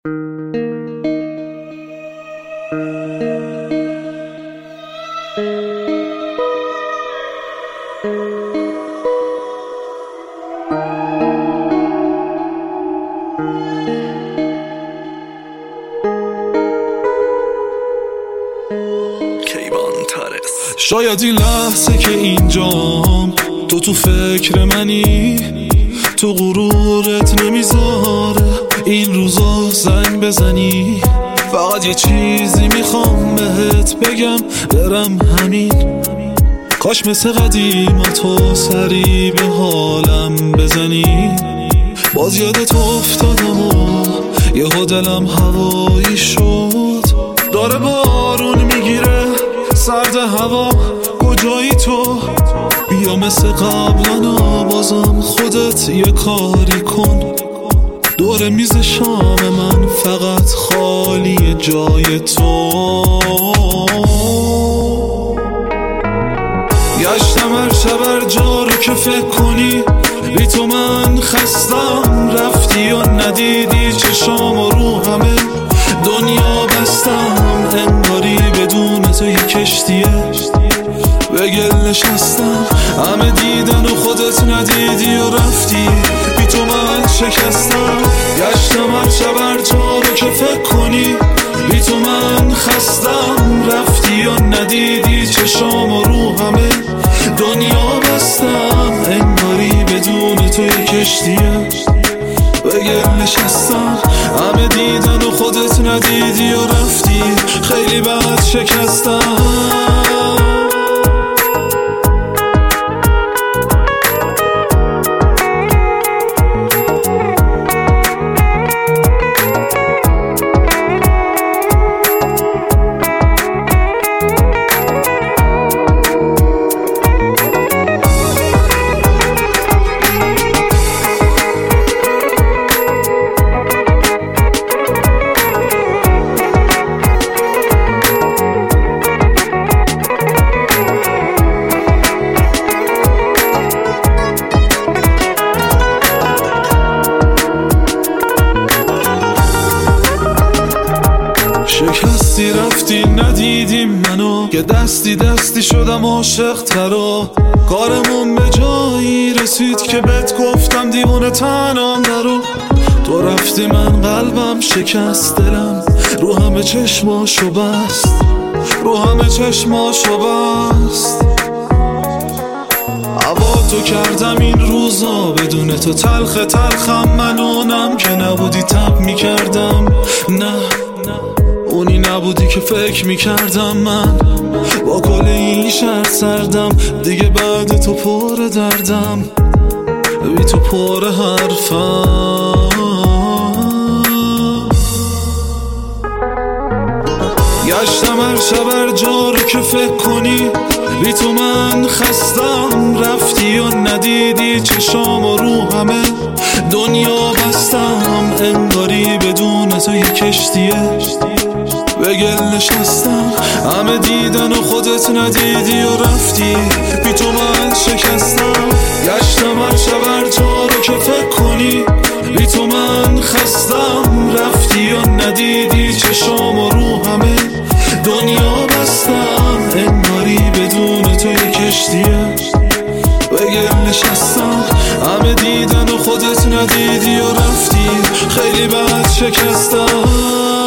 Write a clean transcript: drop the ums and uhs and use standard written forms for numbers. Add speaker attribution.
Speaker 1: شاید این لحظه که اینجام تو فکر منی، تو غرورت نمیذاره این روزا زنگ بزنی. فقط یه چیزی میخوام بهت بگم، برم همین. کاش مثل قدیما تو سری به حالم بزنی. باز یادت افتادم و یهو دلم هوایی شد. داره بارون میگیره سرد هوا، کجایی تو؟ بیا مثل قبلنا بازم خودت یه کاری کن. دور میز شام من فقط خالی جای تو. گشتم هر شب هر جا رو که فکر کنی، بی تو من خستم. رفتی و ندیدی چشام و رو همه دنیا بستم. انگاری بدون تو یه کشتیه به گل نشستم. همه دیدن و خودت ندیدی و رفتی، بی تو من شکستم. گشتم هر شب هر جا رو که فکر کنی، بی تو من خستم. رفتی و ندیدی چشام و رو همه دنیا بستم. انگاری بدون تو یه کشتیه به گل نشستم. همه دیدن و خودت ندیدی و رفتی، خیلی بد شکستم. شکستی رفتی ندیدی منو، که دستی دستی شدم عاشق ترا. کارمون به جایی رسید که بهت گفتم دیوونه تنم نرو. تو رفتی من قلبم شکست، دلم رو همه چشماشو بست، رو همه چشماشو بست. هوا تو کردم این روزا بدون تو تلخ تلخم. من اونم که نبودی تب میکردم. نه اونی نبودی که فکر میکردم. من با کل این شهر سردم دیگه. بعد تو پر دردم، بی تو پر حرفم. گشتم هر شب هر جا رو که فکر کنی، بی تو من خستم. رفتی و ندیدی چشام و رو همه دنیا بستم. انگاری بدون تو یه کشتیه به گل نشستم. همه دیدن و خودت ندیدی و رفتی، بی تو من شکستم. گشتم هر شب هر جا رو که فکر کنی، بی تو من خستم. رفتی و ندیدی چشام و رو همه دنیا بستم. انگاری بدون تو یه کشتیه به گل نشستم. همه دیدن و خودت ندیدی و رفتی، خیلی بد شکستم.